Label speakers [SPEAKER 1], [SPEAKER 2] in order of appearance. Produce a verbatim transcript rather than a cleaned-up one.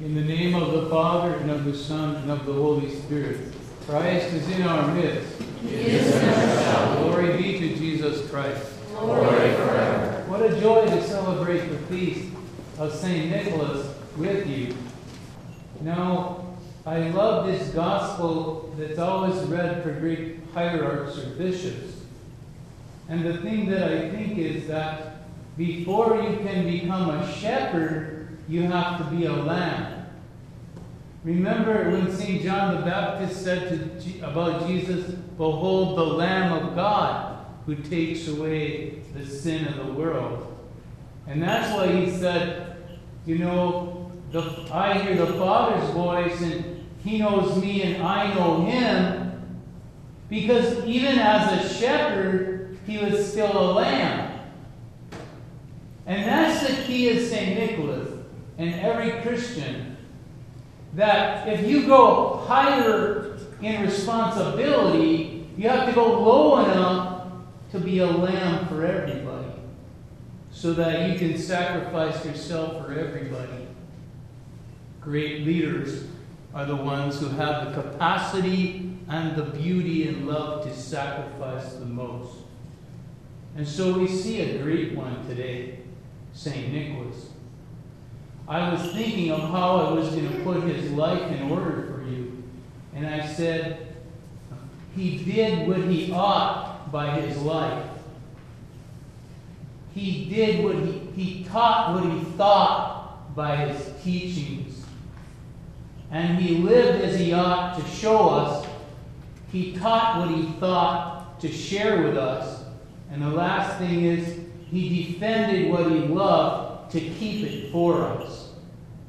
[SPEAKER 1] In the name of the Father, and of the Son, and of the Holy Spirit. Christ is in our midst.
[SPEAKER 2] He is in our midst.
[SPEAKER 1] Glory be to Jesus Christ.
[SPEAKER 2] Glory forever.
[SPEAKER 1] What a joy to celebrate the feast of Saint Nicholas with you. Now, I love this gospel that's always read for great hierarchs or bishops. And the thing that I think is that before you can become a shepherd, you have to be a lamb. Remember when Saint John the Baptist said to G- about Jesus, "Behold the Lamb of God who takes away the sin of the world." And that's why he said, you know, the, I hear the Father's voice and he knows me and I know him. Because even as a shepherd, he was still a lamb. And that's the key of Saint Nicholas and every Christian. That if you go higher in responsibility, you have to go low enough to be a lamb for everybody. So that you can sacrifice yourself for everybody. Great leaders are the ones who have the capacity and the beauty and love to sacrifice the most. And so we see a great one today, Saint Nicholas. I was thinking of how I was going to put his life in order for you. And I said, he did what he ought by his life. He did what he, he taught what he thought by his teachings. And he lived as he ought to show us. He taught what he thought to share with us. And the last thing is, he defended what he loved to keep it for us.